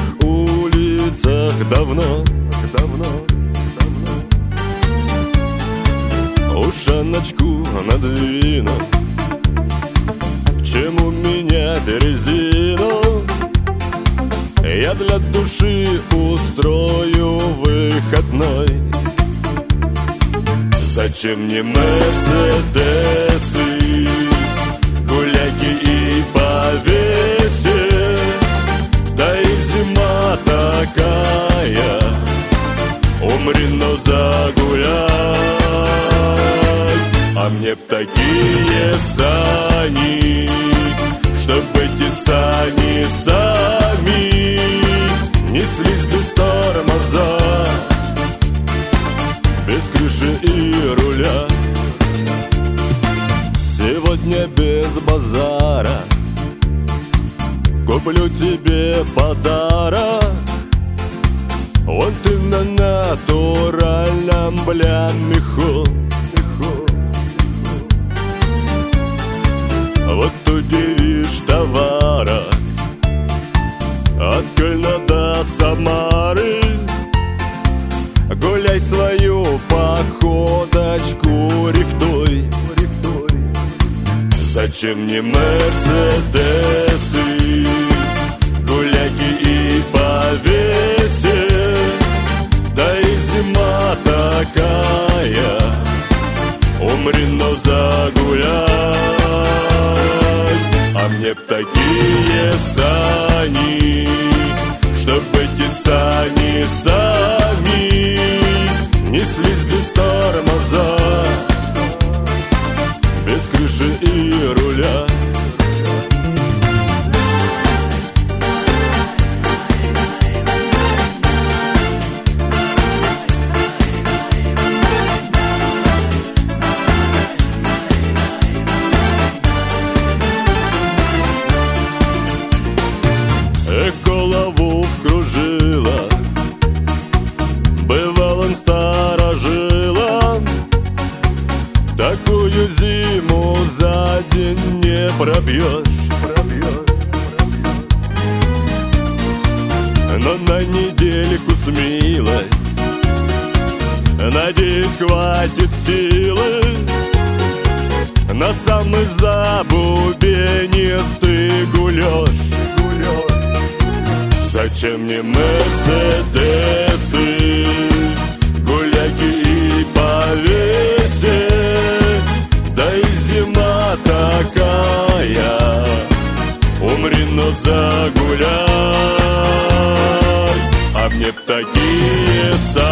улицах давно. Ушаночку надвину, к чему менять резину? Я для души устрою выходной. Зачем мне мерседесы, гуляки и повесе? Да и зима такая, умри, но загуляй. А мне б такие сани, чтоб эти сани сами неслись без тормоза, без крыши и руля. Сегодня без базара куплю тебе подарок. Вон ты на натуральном, бля, меху. Вот удивишь товара от Кельна до Самары. Гуляй свою походочку рихтуй. Зачем мне мерседесы, гуляки и повесе? Да и зима такая, умри, но загуляй. А мне б такие сани, чтоб эти сани сами неслись без тормоза, без крыши и руля. Голову вкружила, бывал он старожилом. Такую зиму за день не пробьешь. Но на недельку с милой, надеюсь, хватит силы на самый забубенистый гулёж. Зачем мне мерседесы, гуляки и повесе? Да и зима такая, умри, но загуляй. А мне б такие